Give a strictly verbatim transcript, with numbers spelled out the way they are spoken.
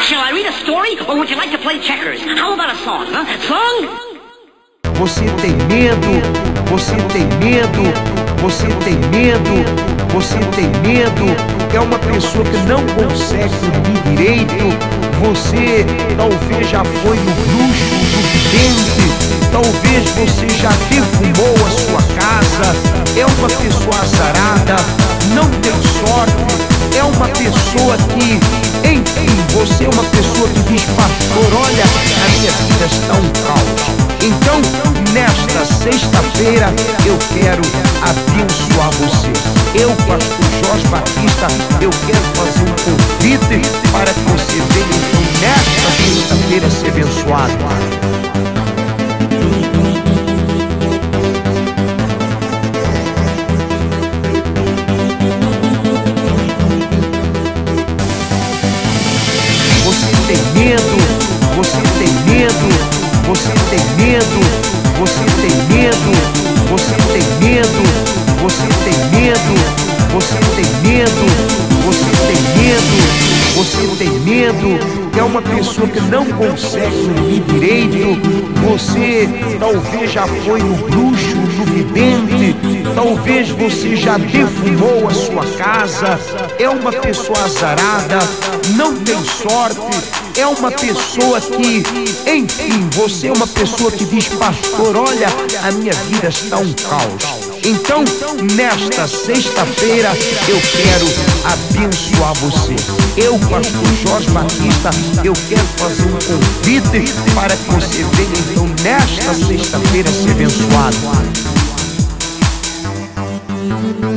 Shall I read a story or would you like to play checkers? How about a song, huh? Song? Você tem medo, você tem medo, você tem medo, você tem medo. É uma pessoa que não consegue dormir direito. Você talvez já foi no bruxo, no vidente, talvez você já defumou a sua casa. É uma pessoa azarada, não tem sorte. É uma pessoa que, enfim, você é uma pessoa que diz: pastor, olha, a minha vida está um caos. Então, nesta sexta-feira, eu quero abençoar você. Eu, pastor Jorge Batista, eu quero fazer um convite para que você venha, então, nesta sexta-feira, ser abençoado. Você tem medo, você tem medo. Você tem medo, você tem medo, você tem medo, você tem medo, você tem medo, você tem medo, você tem medo. É uma pessoa que não consegue dormir direito. Você talvez já foi no bruxo, no vidente, talvez você já defumou a sua casa. É uma pessoa azarada, não tem sorte. É uma pessoa que, enfim, você é uma pessoa que diz: pastor, olha, a minha vida está um caos. Então, nesta sexta-feira, eu quero abençoar você. Eu, pastor Jorge Batista, eu quero fazer um convite para que você venha, então, nesta sexta-feira, ser abençoado.